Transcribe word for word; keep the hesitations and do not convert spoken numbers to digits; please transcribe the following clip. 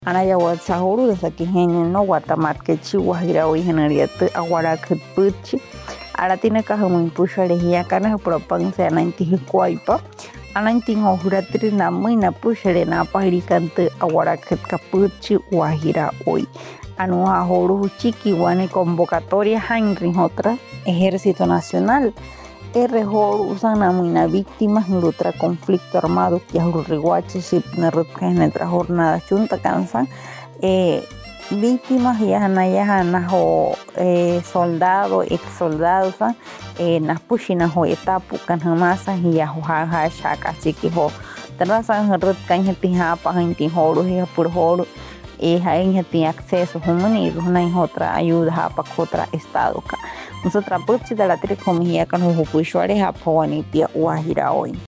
Anaya Watsahuru desde aquí en no Guatamat que Chihuahua hoy generaría aguara que puchi. Ahora tiene que hacer muy pucha lejía canas propan se ananti cuaipa. Ananti hojratri na muy na pucha de na pahiricante aguara que capuchi guajira hoy. Anuja joru chiqui guane convocatoria Henry otra Ejército Nacional. R usan a muina víctimas en otro conflicto armado que es el riguache si en otra jornada chunta cansan eh, víctimas y anayas o eh, soldados ex soldados eh, nas puchinas o etapu canhamasas y ya jaja shaka así que ho trasan rut canja tija pa gente joro y por joro y hay tiene acceso humano una otra ayuda para otra estado nosotros pues de la tres comida que nos ocupa a Japón y Guajira hoy.